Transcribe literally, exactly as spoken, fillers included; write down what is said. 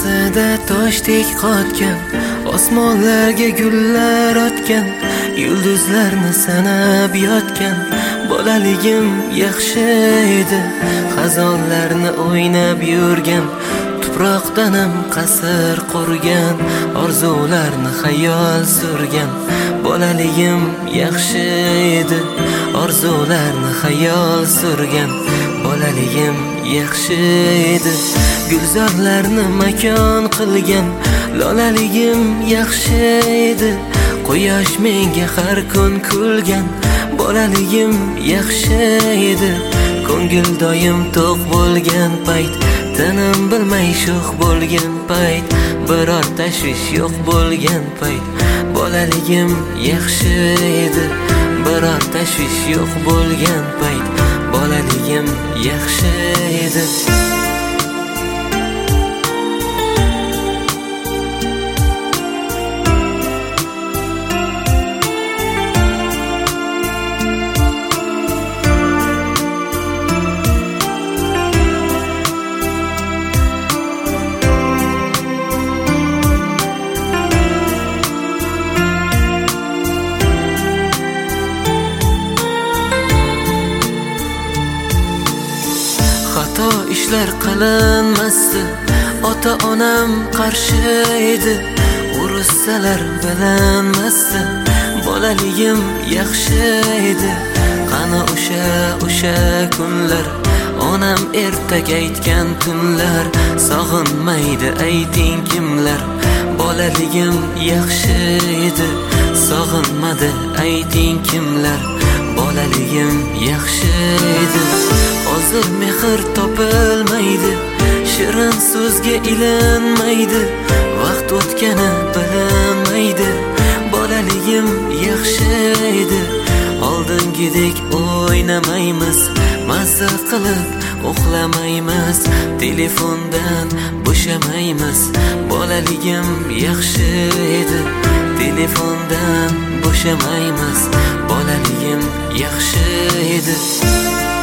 o'rtasida toshdek qotgan, osmonlarga gullar otgan, yulduzlarni sanab yotgan. Bolaligim yaxshi edi, xazonlarni o'ynab yurgan, tuproqdanam qasr qurgan, orzularni xayol surgan. Bolaligim yaxshi edi, orzularni xayol surgan. Bolaligim yaxshi edi, gulzorlarni makon qilgan. Lolaligim yaxshi edi, quyosh menga har kun kulgan. Bolaligim yaxshi edi, ko'ngil doim to'q bo'lgan payt, tinim bilmay sho'x bo'lgan payt, biror tashvish yo'q bo'lgan payt. Bolaligim yaxshi edi, biror tashvish yo'q bo'lgan payt. Bolaligim yaxshi edi. Xato ishlar qilinmasdi, ota-onam qarshi edi, urussalar bilinmasdi. Bolaligim yaxshi edi, qani o'sha o'sha kunlar, onam ertaga aytgan tunlar, sog'inmaydi ayting kimlar. Bolaligim yaxshi edi, sog'inmadi ayting kimlar. Bolaligim yaxshi edi, hozir mehr topilmaydi, shirin so'zga ilinmaydi, vaqt o'tgani bilinmaydi. Bolaligim yaxshi edi, oldingidek o'ynamaymiz, mazza qilib uxlamaymiz, telefondan bo'shamaymiz. Bolaligim yaxshi edi, telefondan bo'shamaymiz. Bolaligim yaxshi edi.